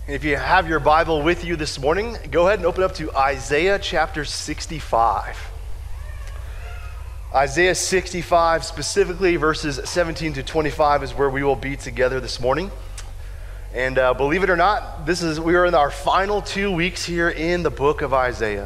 If you have your Bible with you this morning, go ahead and open up to Isaiah chapter 65. Isaiah 65, specifically verses 17 to 25 is where we will be together this morning. And believe it or not, we are in our final 2 weeks here in the book of Isaiah.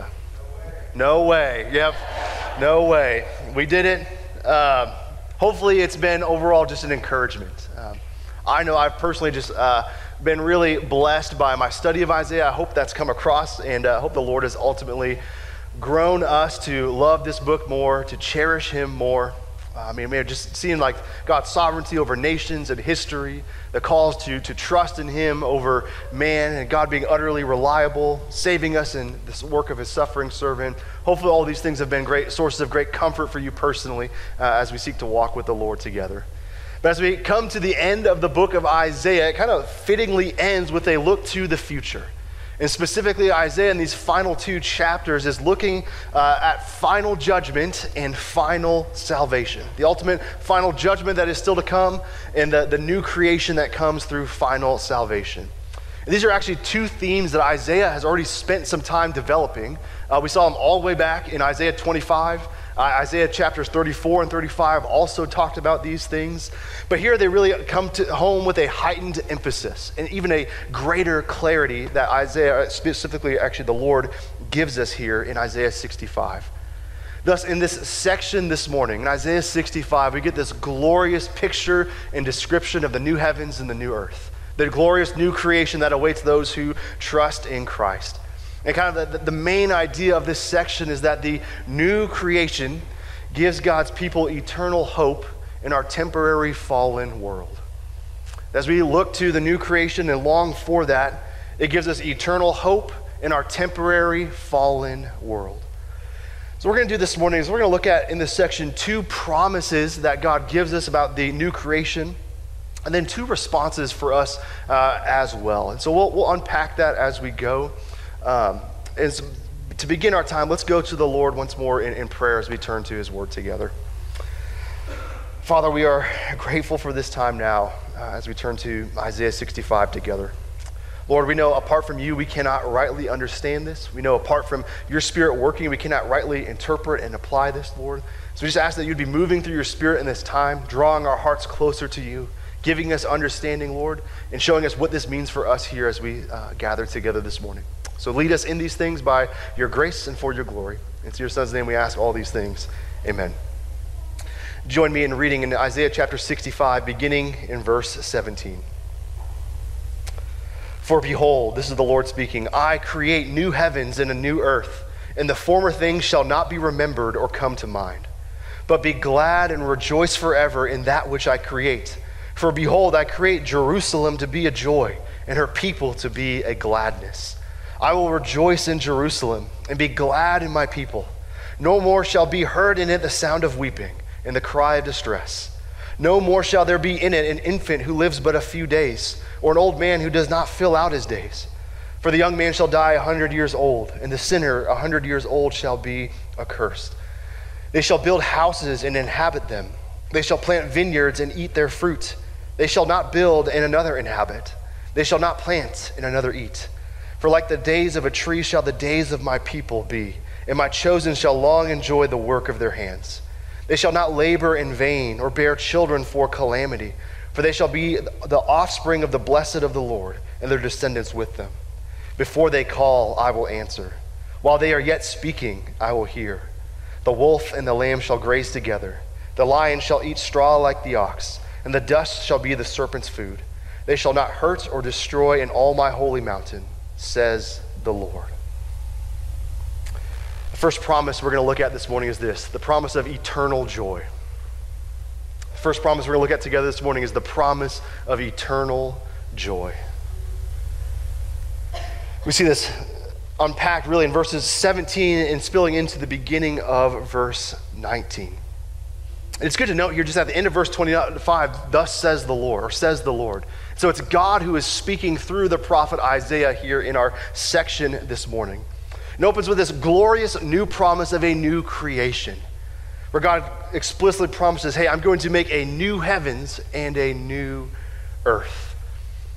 No way. Yep. No way. We did it. Hopefully it's been overall just an encouragement. I know I've personally just been really blessed by my study of Isaiah. I hope that's come across, and I hope the Lord has ultimately grown us to love this book more, to cherish him more. Just seeing like God's sovereignty over nations and history, the calls to trust in him over man, and God being utterly reliable, saving us in this work of his suffering servant. Hopefully all these things have been great sources of great comfort for you personally as we seek to walk with the Lord together. But as we come to the end of the book of Isaiah, it kind of fittingly ends with a look to the future. And specifically, Isaiah in these final 2 chapters is looking at final judgment and final salvation. The ultimate final judgment that is still to come, and the new creation that comes through final salvation. And these are actually 2 themes that Isaiah has already spent some time developing. We saw them all the way back in Isaiah 25. Isaiah chapters 34 and 35 also talked about these things. But here they really come to home with a heightened emphasis and even a greater clarity that Isaiah, specifically actually the Lord, gives us here in Isaiah 65. Thus, in this section this morning, in Isaiah 65, we get this glorious picture and description of the new heavens and the new earth, the glorious new creation that awaits those who trust in Christ. And kind of the main idea of this section is that the new creation gives God's people eternal hope in our temporary fallen world. As we look to the new creation and long for that, it gives us eternal hope in our temporary fallen world. So what we're going to do this morning is we're going to look at in this section 2 promises that God gives us about the new creation, and then 2 responses for us as well. And so we'll unpack that as we go. To begin our time, let's go to the Lord once more in prayer as we turn to his word together. Father, we are grateful for this time now as we turn to Isaiah 65 together. Lord, we know apart from you, we cannot rightly understand this. We know apart from your Spirit working, we cannot rightly interpret and apply this, Lord. So we just ask that you'd be moving through your Spirit in this time, drawing our hearts closer to you, giving us understanding, Lord, and showing us what this means for us here as we gather together this morning. So lead us in these things by your grace and for your glory. It's your Son's name we ask all these things. Amen. Join me in reading in Isaiah chapter 65, beginning in verse 17. For behold, this is the Lord speaking, I create new heavens and a new earth, and the former things shall not be remembered or come to mind. But be glad and rejoice forever in that which I create. For behold, I create Jerusalem to be a joy, and her people to be a gladness. I will rejoice in Jerusalem and be glad in my people. No more shall be heard in it the sound of weeping and the cry of distress. No more shall there be in it an infant who lives but a few days, or an old man who does not fill out his days. For the young man shall die 100 years old, and the sinner 100 years old shall be accursed. They shall build houses and inhabit them. They shall plant vineyards and eat their fruit. They shall not build and another inhabit. They shall not plant and another eat. For like the days of a tree shall the days of my people be, and my chosen shall long enjoy the work of their hands. They shall not labor in vain or bear children for calamity, for they shall be the offspring of the blessed of the Lord, and their descendants with them. Before they call, I will answer. While they are yet speaking, I will hear. The wolf and the lamb shall graze together. The lion shall eat straw like the ox, and the dust shall be the serpent's food. They shall not hurt or destroy in all my holy mountain, says the Lord. The first promise we're going to look at this morning is this, the promise of eternal joy. The first promise we're going to look at together this morning is the promise of eternal joy. We see this unpacked really in verses 17 and spilling into the beginning of verse 19. And it's good to note here just at the end of verse 25, thus says the Lord, or says the Lord. So it's God who is speaking through the prophet Isaiah here in our section this morning. It opens with this glorious new promise of a new creation, where God explicitly promises, hey, I'm going to make a new heavens and a new earth.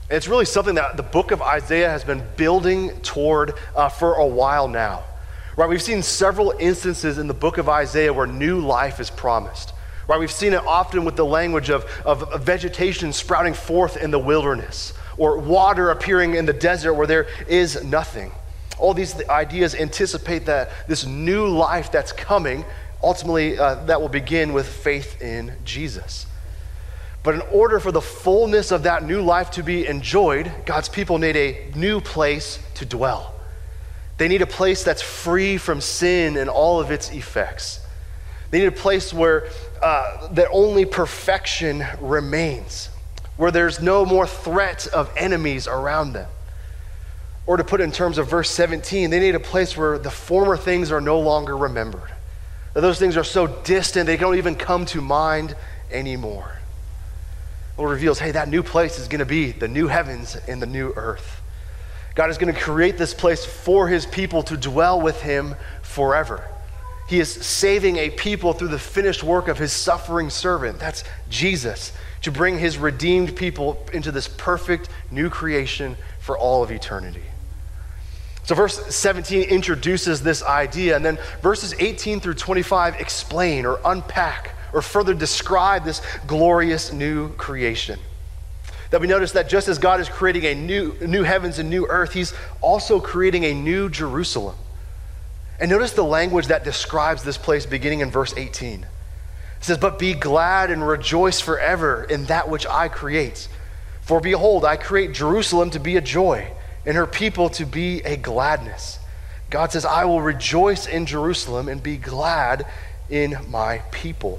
And it's really something that the book of Isaiah has been building toward for a while now. Right, we've seen several instances in the book of Isaiah where new life is promised. Right, we've seen it often with the language of vegetation sprouting forth in the wilderness, or water appearing in the desert where there is nothing. All these ideas anticipate that this new life that's coming, ultimately that will begin with faith in Jesus. But in order for the fullness of that new life to be enjoyed, God's people need a new place to dwell. They need a place that's free from sin and all of its effects. They need a place where that only perfection remains, where there's no more threat of enemies around them. Or to put it in terms of verse 17, they need a place where the former things are no longer remembered. That those things are so distant, they don't even come to mind anymore. The Lord reveals, hey, that new place is going to be the new heavens and the new earth. God is going to create this place for his people to dwell with him forever. He is saving a people through the finished work of his suffering servant, that's Jesus, to bring his redeemed people into this perfect new creation for all of eternity. So verse 17 introduces this idea, and then verses 18 through 25 explain or unpack or further describe this glorious new creation. That we notice that just as God is creating a new heavens and new earth, he's also creating a new Jerusalem. And notice the language that describes this place beginning in verse 18. It says, "But be glad and rejoice forever in that which I create. For behold, I create Jerusalem to be a joy, and her people to be a gladness." God says, I will rejoice in Jerusalem and be glad in my people.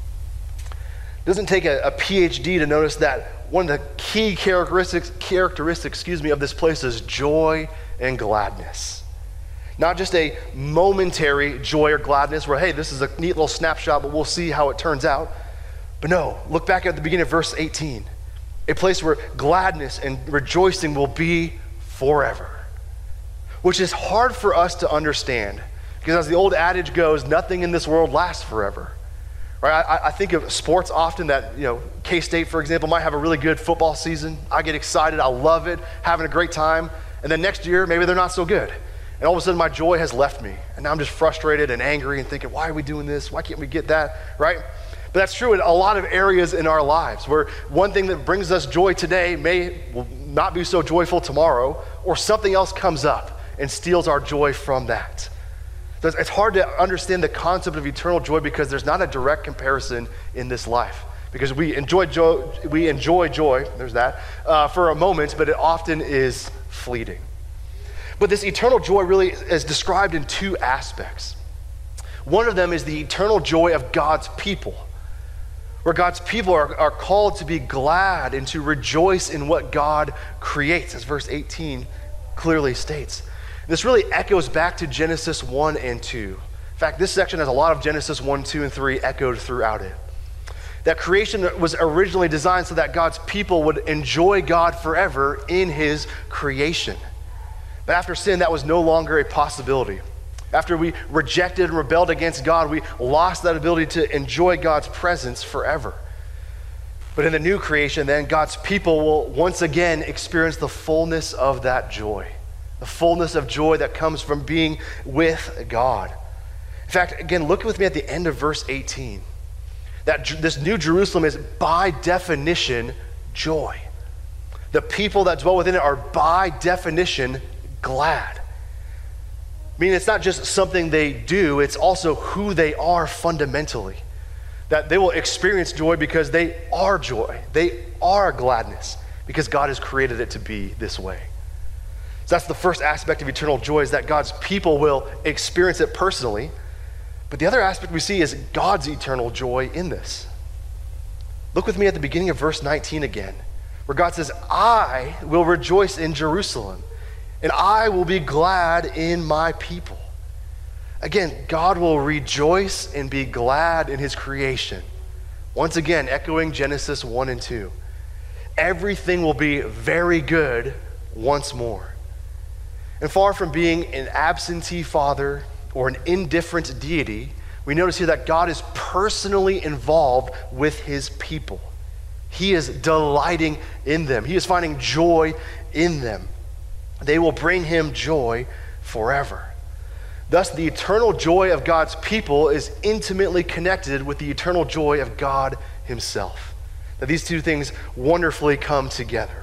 It doesn't take a PhD to notice that one of the key characteristics of this place is joy and gladness. Not just a momentary joy or gladness where, hey, this is a neat little snapshot, but we'll see how it turns out. But no, look back at the beginning of verse 18. A place where gladness and rejoicing will be forever. Which is hard for us to understand. Because as the old adage goes, nothing in this world lasts forever. Right? I think of sports often that, K-State, for example, might have a really good football season. I get excited, I love it, having a great time. And then next year, maybe they're not so good. And all of a sudden my joy has left me. And now I'm just frustrated and angry and thinking, why are we doing this? Why can't we get that, right? But that's true in a lot of areas in our lives where one thing that brings us joy today will not be so joyful tomorrow, or something else comes up and steals our joy from that. So it's hard to understand the concept of eternal joy because there's not a direct comparison in this life. Because we enjoy joy, there's that, for a moment, but it often is fleeting. But this eternal joy really is described in two aspects. One of them is the eternal joy of God's people, where God's people are called to be glad and to rejoice in what God creates, as verse 18 clearly states. This really echoes back to Genesis 1 and 2. In fact, this section has a lot of Genesis 1, 2, and 3 echoed throughout it. That creation was originally designed so that God's people would enjoy God forever in his creation. But after sin, that was no longer a possibility. After we rejected and rebelled against God, we lost that ability to enjoy God's presence forever. But in the new creation, then, God's people will once again experience the fullness of that joy. The fullness of joy that comes from being with God. In fact, again, look with me at the end of verse 18. That this new Jerusalem is by definition joy. The people that dwell within it are by definition glad. I mean, it's not just something they do, it's also who they are fundamentally. That they will experience joy because they are joy. They are gladness because God has created it to be this way. So that's the first aspect of eternal joy, is that God's people will experience it personally. But the other aspect we see is God's eternal joy in this. Look with me at the beginning of verse 19 again, where God says, I will rejoice in Jerusalem, and I will be glad in my people. Again, God will rejoice and be glad in his creation. Once again, echoing Genesis 1 and 2. Everything will be very good once more. And far from being an absentee father or an indifferent deity, we notice here that God is personally involved with his people. He is delighting in them. He is finding joy in them. They will bring him joy forever. Thus, the eternal joy of God's people is intimately connected with the eternal joy of God himself. That these two things wonderfully come together.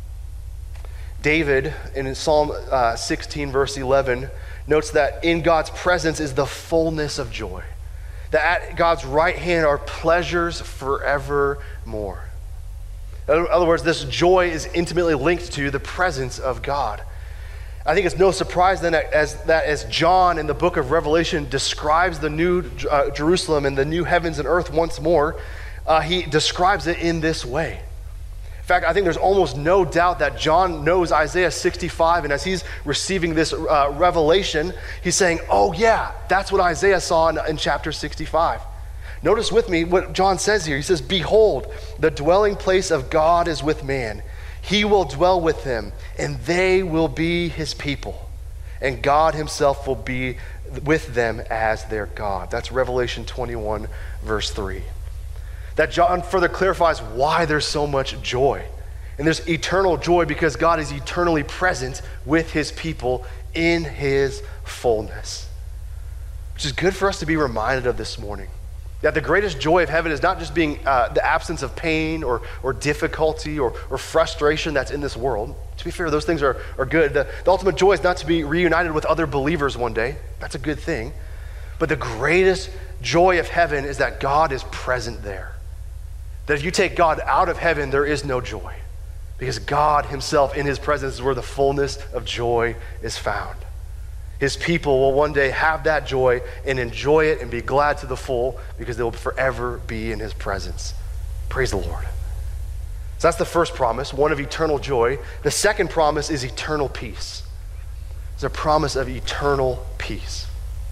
David, in Psalm 16, verse 11, notes that in God's presence is the fullness of joy. That at God's right hand are pleasures forevermore. In other words, this joy is intimately linked to the presence of God. I think it's no surprise then as John in the book of Revelation describes the new Jerusalem and the new heavens and earth once more, he describes it in this way. In fact, I think there's almost no doubt that John knows Isaiah 65, and as he's receiving this revelation, he's saying, oh yeah, that's what Isaiah saw in chapter 65. Notice with me what John says here. He says, behold, the dwelling place of God is with man. He will dwell with them, and they will be his people. And God himself will be with them as their God. That's Revelation 21, verse 3. That John further clarifies why there's so much joy. And there's eternal joy because God is eternally present with his people in his fullness. Which is good for us to be reminded of this morning. That the greatest joy of heaven is not just being the absence of pain or difficulty or frustration that's in this world. To be fair, those things are good. The ultimate joy is not to be reunited with other believers one day. That's a good thing. But the greatest joy of heaven is that God is present there. That if you take God out of heaven, there is no joy. Because God himself in his presence is where the fullness of joy is found. His people will one day have that joy and enjoy it and be glad to the full because they will forever be in his presence. Praise the Lord. So that's the first promise, one of eternal joy. The second promise is eternal peace. It's a promise of eternal peace.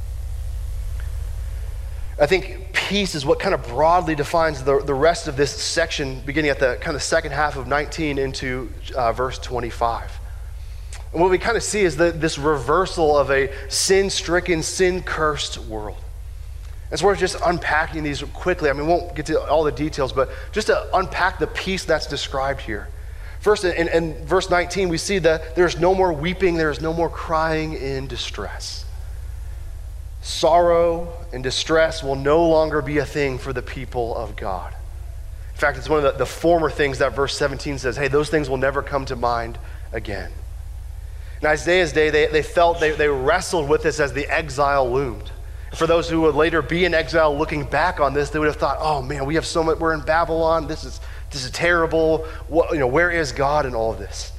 I think peace is what kind of broadly defines the rest of this section, beginning at the kind of second half of 19 into verse 25. And what we kind of see is this reversal of a sin-stricken, sin-cursed world. And so we're just unpacking these quickly. I mean, we won't get to all the details, but just to unpack the peace that's described here. First, in verse 19, we see that there's no more weeping, there's no more crying in distress. Sorrow and distress will no longer be a thing for the people of God. In fact, it's one of the former things that verse 17 says, hey, those things will never come to mind again. In Isaiah's day, they wrestled with this as the exile loomed. For those who would later be in exile looking back on this, they would have thought, oh man, we have so much, we're in Babylon, this is terrible, where is God in all of this?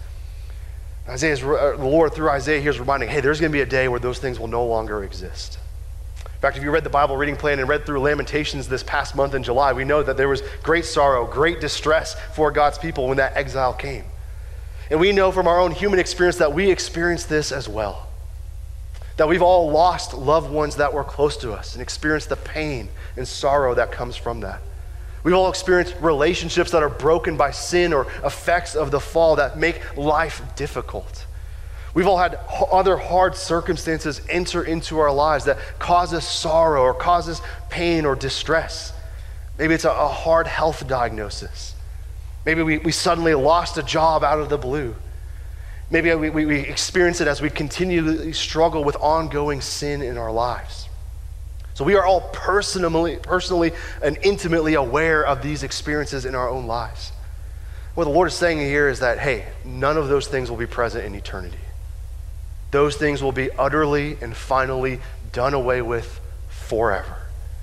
The Lord through Isaiah here is reminding, hey, there's going to be a day where those things will no longer exist. In fact, if you read the Bible reading plan and read through Lamentations this past month in July, we know that there was great sorrow, great distress for God's people when that exile came. And we know from our own human experience that we experience this as well. That we've all lost loved ones that were close to us and experienced the pain and sorrow that comes from that. We've all experienced relationships that are broken by sin or effects of the fall that make life difficult. We've all had other hard circumstances enter into our lives that cause us sorrow or cause us pain or distress. Maybe it's a hard health diagnosis. Maybe we suddenly lost a job out of the blue. Maybe we experience it as we continually struggle with ongoing sin in our lives. So we are all personally and intimately aware of these experiences in our own lives. What the Lord is saying here is that, hey, none of those things will be present in eternity. Those things will be utterly and finally done away with forever.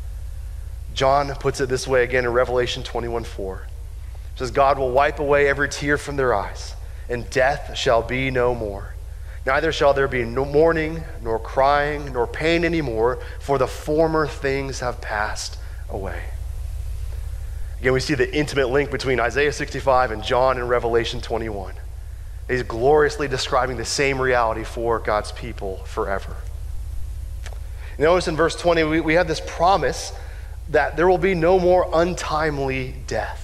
John puts it this way again in Revelation 21:4. It says, God will wipe away every tear from their eyes, and death shall be no more. Neither shall there be no mourning, nor crying, nor pain anymore, for the former things have passed away. Again, we see the intimate link between Isaiah 65 and John in Revelation 21. He's gloriously describing the same reality for God's people forever. Notice in verse 20, we have this promise that there will be no more untimely death.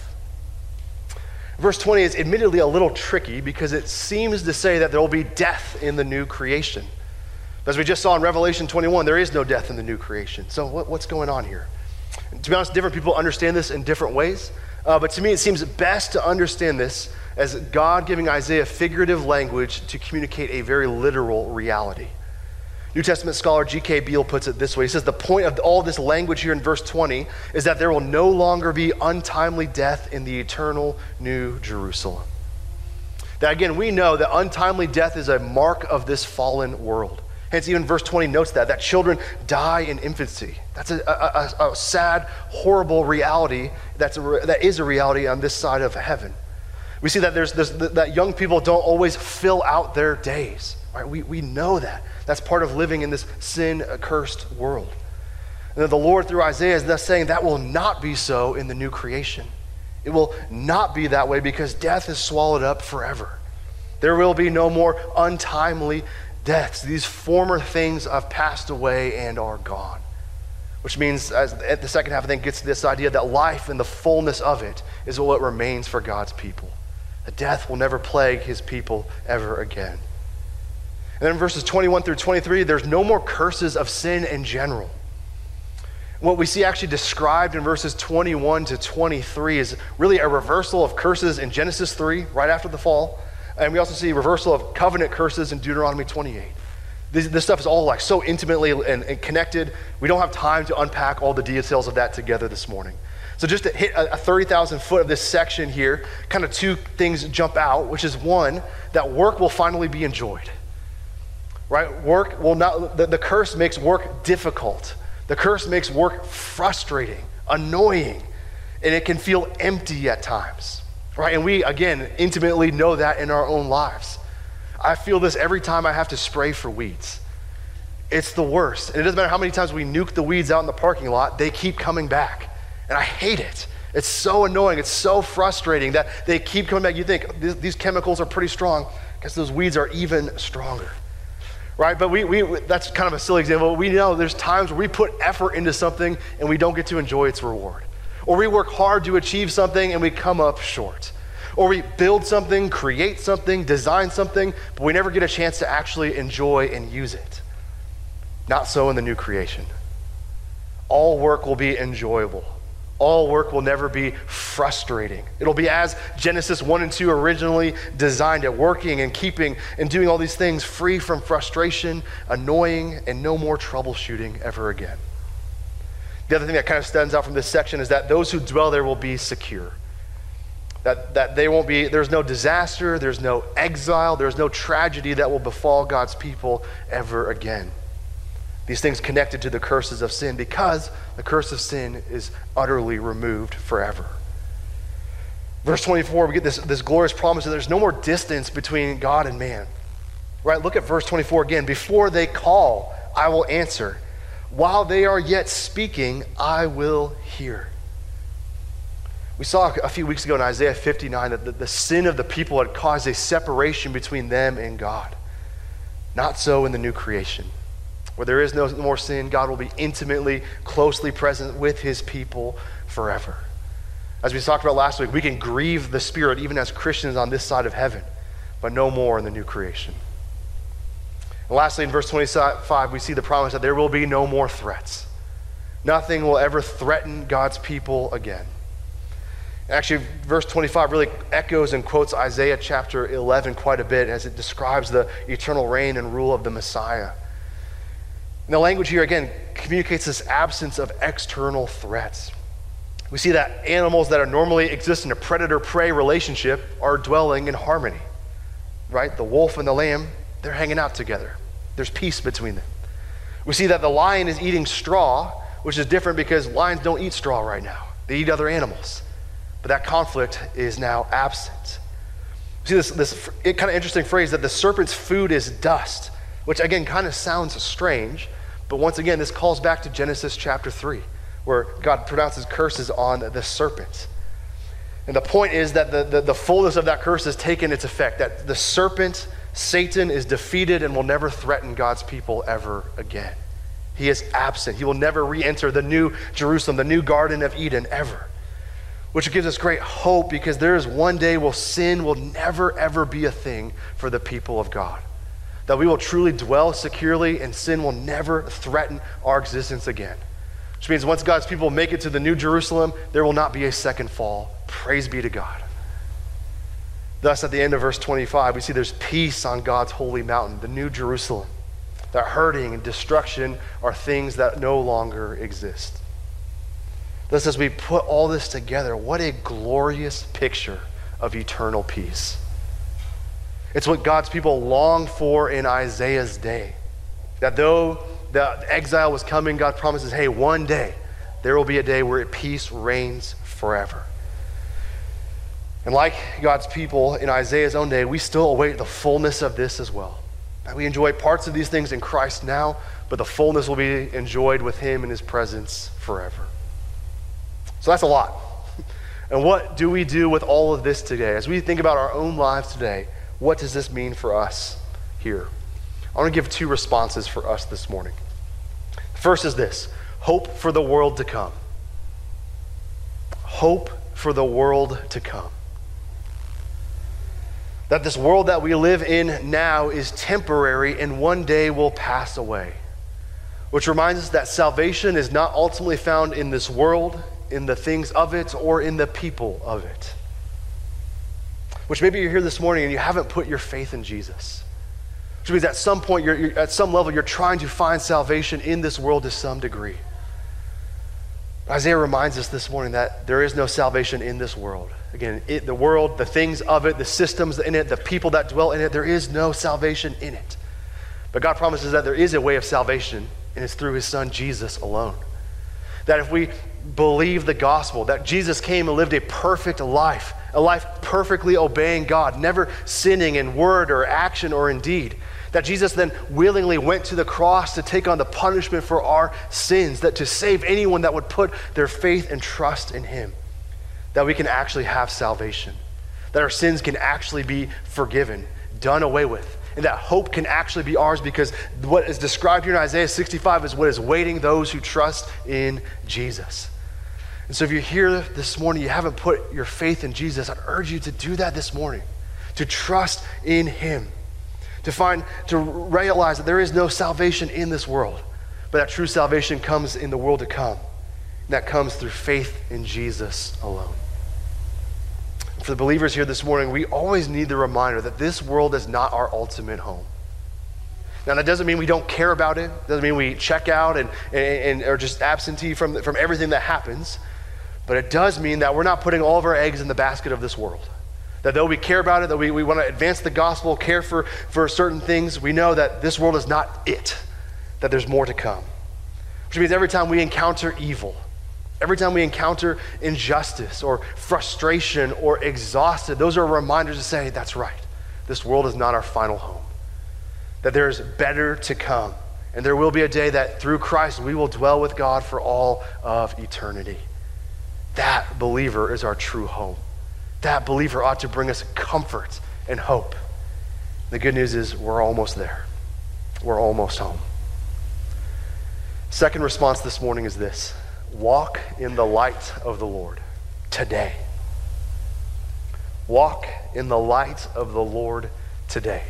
Verse 20 is admittedly a little tricky because it seems to say that there will be death in the new creation. As we just saw in Revelation 21, there is no death in the new creation. So what's going on here? And to be honest, different people understand this in different ways. But to me, it seems best to understand this as God giving Isaiah figurative language to communicate a very literal reality. New Testament scholar G.K. Beale puts it this way. He says, the point of all this language here in verse 20 is that there will no longer be untimely death in the eternal New Jerusalem. That again, we know that untimely death is a mark of this fallen world. Hence, even verse 20 notes that children die in infancy. That's a sad, horrible reality that is a reality on this side of heaven. We see that that young people don't always fill out their days. Right? We know that. That's part of living in this sin-cursed world. And the Lord, through Isaiah, is thus saying that will not be so in the new creation. It will not be that way because death is swallowed up forever. There will be no more untimely deaths. These former things have passed away and are gone. Which means, at the second half, I think, gets to this idea that life and the fullness of it is what remains for God's people. That death will never plague his people ever again. And then in verses 21 through 23, there's no more curses of sin in general. What we see actually described in verses 21 to 23 is really a reversal of curses in Genesis 3, right after the fall. And we also see a reversal of covenant curses in Deuteronomy 28. This stuff is all like so intimately and connected. We don't have time to unpack all the details of that together this morning. So just to hit a 30,000 foot of this section here, kind of two things jump out, which is one, that work will finally be enjoyed. Right? Work will not, the curse makes work difficult. The curse makes work frustrating, annoying, and it can feel empty at times. Right? And we, again, intimately know that in our own lives. I feel this every time I have to spray for weeds. It's the worst. And it doesn't matter how many times we nuke the weeds out in the parking lot, they keep coming back. And I hate it. It's so annoying. It's so frustrating that they keep coming back. You think these chemicals are pretty strong. I guess those weeds are even stronger. Right? But we that's kind of a silly example. We know there's times where we put effort into something and we don't get to enjoy its reward. Or we work hard to achieve something and we come up short. Or we build something, create something, design something, but we never get a chance to actually enjoy and use it. Not so in the new creation. All work will be enjoyable. All work will never be frustrating. It'll be as Genesis 1 and 2 originally designed it, working and keeping and doing all these things free from frustration, annoying, and no more troubleshooting ever again. The other thing that kind of stands out from this section is that those who dwell there will be secure. That they won't be, there's no disaster, there's no exile, there's no tragedy that will befall God's people ever again. These things connected to the curses of sin because the curse of sin is utterly removed forever. Verse 24, we get this glorious promise that there's no more distance between God and man. Right? Look at verse 24 again. Before they call, I will answer. While they are yet speaking, I will hear. We saw a few weeks ago in Isaiah 59 that the sin of the people had caused a separation between them and God. Not so in the new creation. Where there is no more sin, God will be intimately, closely present with his people forever. As we talked about last week, we can grieve the Spirit even as Christians on this side of heaven, but no more in the new creation. And lastly, in verse 25, we see the promise that there will be no more threats. Nothing will ever threaten God's people again. Actually, verse 25 really echoes and quotes Isaiah chapter 11 quite a bit as it describes the eternal reign and rule of the Messiah. And the language here, again, communicates this absence of external threats. We see that animals that are normally exist in a predator-prey relationship are dwelling in harmony, right? The wolf and the lamb, they're hanging out together. There's peace between them. We see that the lion is eating straw, which is different because lions don't eat straw right now. They eat other animals. But that conflict is now absent. See this kind of interesting phrase that the serpent's food is dust, which again kind of sounds strange, but once again, this calls back to Genesis chapter 3, where God pronounces curses on the serpent. And the point is that the fullness of that curse has taken its effect, that the serpent, Satan, is defeated and will never threaten God's people ever again. He is absent. He will never re-enter the new Jerusalem, the new Garden of Eden ever. Which gives us great hope because there is one day where sin will never, ever be a thing for the people of God. That we will truly dwell securely and sin will never threaten our existence again. Which means once God's people make it to the new Jerusalem, there will not be a second fall Praise be to God. Thus, at the end of verse 25, we see there's peace on God's holy mountain, the New Jerusalem. That hurting and destruction are things that no longer exist. Thus, as we put all this together, what a glorious picture of eternal peace. It's what God's people longed for in Isaiah's day. That though the exile was coming, God promises, hey, one day there will be a day where peace reigns forever. And like God's people in Isaiah's own day, we still await the fullness of this as well. That we enjoy parts of these things in Christ now, but the fullness will be enjoyed with him in his presence forever. So that's a lot. And what do we do with all of this today? As we think about our own lives today, what does this mean for us here? I want to give two responses for us this morning. The first is this: hope for the world to come. Hope for the world to come. That this world that we live in now is temporary and one day will pass away. Which reminds us that salvation is not ultimately found in this world, in the things of it, or in the people of it. Which maybe you're here this morning and you haven't put your faith in Jesus. Which means at some point, you're at some level, you're trying to find salvation in this world to some degree. Isaiah reminds us this morning that there is no salvation in this world. Again, the world, the things of it, the systems in it, the people that dwell in it, there is no salvation in it. But God promises that there is a way of salvation, and it's through his son Jesus alone. That if we believe the gospel, that Jesus came and lived a perfect life, a life perfectly obeying God, never sinning in word or action or in deed, that Jesus then willingly went to the cross to take on the punishment for our sins, that to save anyone that would put their faith and trust in him, that we can actually have salvation, that our sins can actually be forgiven, done away with, and that hope can actually be ours because what is described here in Isaiah 65 is what is waiting those who trust in Jesus. And so if you're here this morning, you haven't put your faith in Jesus, I urge you to do that this morning, to trust in him, to realize that there is no salvation in this world, but that true salvation comes in the world to come. And that comes through faith in Jesus alone. For the believers here this morning, we always need the reminder that this world is not our ultimate home. Now, that doesn't mean we don't care about it. It doesn't mean we check out and are just absentee from everything that happens. But it does mean that we're not putting all of our eggs in the basket of this world. That though we care about it, that we want to advance the gospel, care for certain things, we know that this world is not it, that there's more to come. Which means every time we encounter evil, every time we encounter injustice or frustration or exhausted, those are reminders to say, that's right, this world is not our final home. That there's better to come. And there will be a day that through Christ we will dwell with God for all of eternity. That believer is our true home. That believer ought to bring us comfort and hope. The good news is we're almost there. We're almost home. Second response this morning is this: walk in the light of the Lord today. Walk in the light of the Lord today.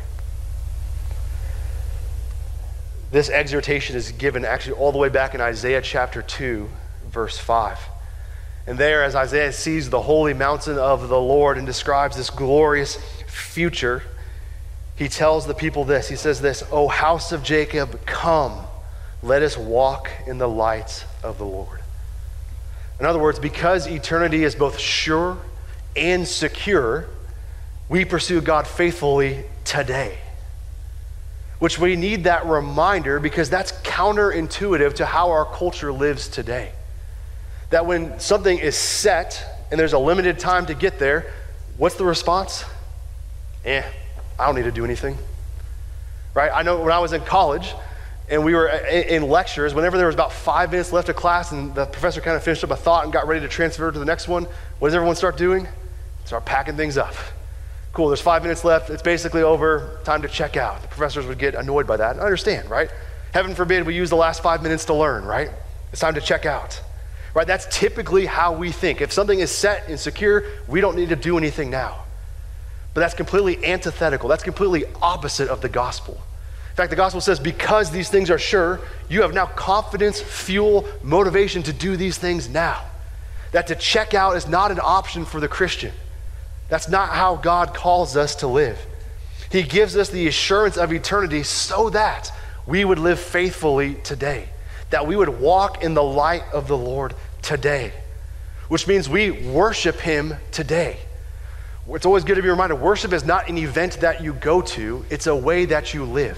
This exhortation is given actually all the way back in Isaiah chapter 2, verse 5. And there, as Isaiah sees the holy mountain of the Lord and describes this glorious future, he tells the people this. He says this: "O house of Jacob, come, let us walk in the light of the Lord." In other words, because eternity is both sure and secure, we pursue God faithfully today. Which we need that reminder because that's counterintuitive to how our culture lives today. That when something is set and there's a limited time to get there, what's the response? I don't need to do anything. Right? I know when I was in college and we were in lectures, whenever there was about 5 minutes left of class and the professor kind of finished up a thought and got ready to transfer to the next one, what does everyone start doing? Start packing things up. Cool, there's 5 minutes left. It's basically over. Time to check out. The professors would get annoyed by that. I understand, right? Heaven forbid we use the last 5 minutes to learn, right? It's time to check out. Right? That's typically how we think. If something is set and secure, we don't need to do anything now. But that's completely antithetical. That's completely opposite of the gospel. In fact, the gospel says because these things are sure, you have now confidence, fuel, motivation to do these things now. That to check out is not an option for the Christian. That's not how God calls us to live. He gives us the assurance of eternity so that we would live faithfully today, that we would walk in the light of the Lord today, which means we worship him today. It's always good to be reminded, worship is not an event that you go to, it's a way that you live.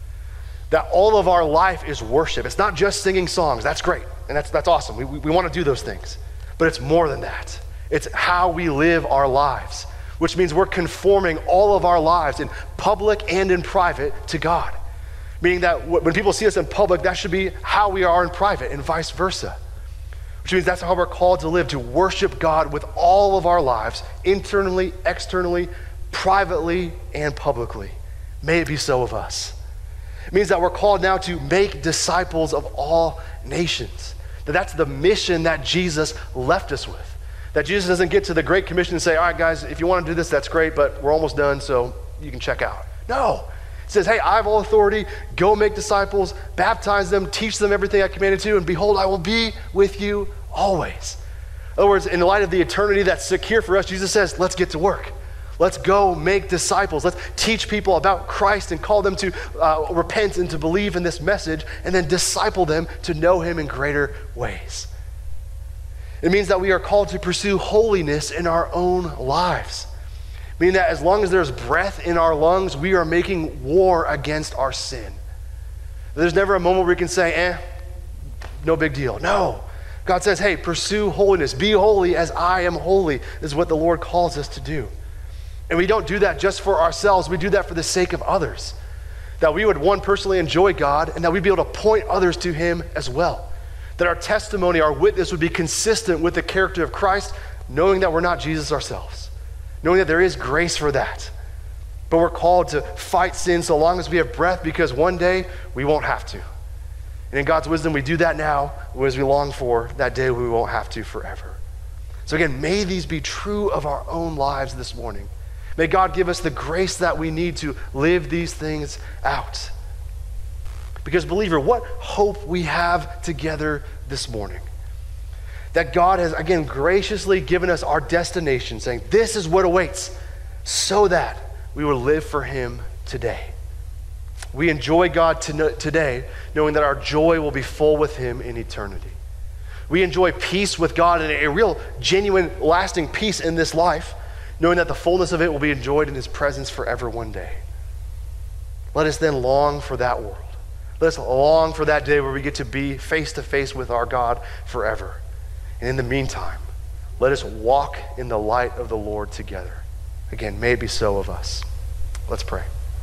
That all of our life is worship. It's not just singing songs, that's great, and that's awesome. We want to do those things, but it's more than that. It's how we live our lives, which means we're conforming all of our lives in public and in private to God. Meaning that when people see us in public, that should be how we are in private and vice versa. Which means that's how we're called to live, to worship God with all of our lives, internally, externally, privately, and publicly. May it be so of us. It means that we're called now to make disciples of all nations. That's the mission that Jesus left us with. That Jesus doesn't get to the Great Commission and say, all right, guys, if you want to do this, that's great, but we're almost done, so you can check out. No. He says, hey, I have all authority. Go make disciples, baptize them, teach them everything I commanded to, and behold, I will be with you always. In other words, in light of the eternity that's secure for us, Jesus says, let's get to work. Let's go make disciples. Let's teach people about Christ and call them to repent and to believe in this message, and then disciple them to know him in greater ways. It means that we are called to pursue holiness in our own lives. Meaning that as long as there's breath in our lungs, we are making war against our sin. There's never a moment where we can say, no big deal. No. God says, hey, pursue holiness. Be holy as I am holy, is what the Lord calls us to do. And we don't do that just for ourselves. We do that for the sake of others. That we would, one, personally enjoy God, and that we'd be able to point others to him as well. That our testimony, our witness would be consistent with the character of Christ, knowing that we're not Jesus ourselves. Knowing that there is grace for that. But we're called to fight sin so long as we have breath, because one day we won't have to. And in God's wisdom, we do that now as we long for that day we won't have to forever. So again, may these be true of our own lives this morning. May God give us the grace that we need to live these things out. Because believer, what hope we have together this morning. That God has, again, graciously given us our destination, saying this is what awaits, so that we will live for him today. We enjoy God today, knowing that our joy will be full with him in eternity. We enjoy peace with God and a real, genuine, lasting peace in this life, knowing that the fullness of it will be enjoyed in his presence forever one day. Let us then long for that world. Let us long for that day where we get to be face to face with our God forever. And in the meantime, let us walk in the light of the Lord together. Again, may it be so of us. Let's pray.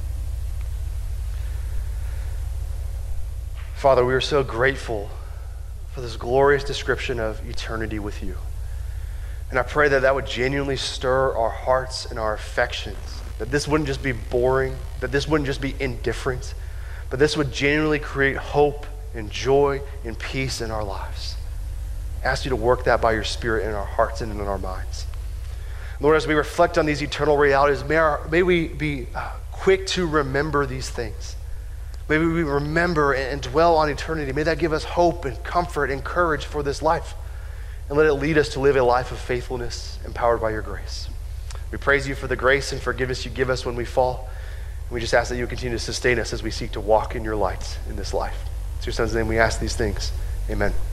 Father, we are so grateful for this glorious description of eternity with you. And I pray that that would genuinely stir our hearts and our affections, that this wouldn't just be boring, that this wouldn't just be indifferent, but this would genuinely create hope and joy and peace in our lives. I ask you to work that by your Spirit in our hearts and in our minds. Lord, as we reflect on these eternal realities, may we be quick to remember these things. May we remember and dwell on eternity. May that give us hope and comfort and courage for this life. And let it lead us to live a life of faithfulness empowered by your grace. We praise you for the grace and forgiveness you give us when we fall. And we just ask that you continue to sustain us as we seek to walk in your light in this life. It's your son's name we ask these things. Amen.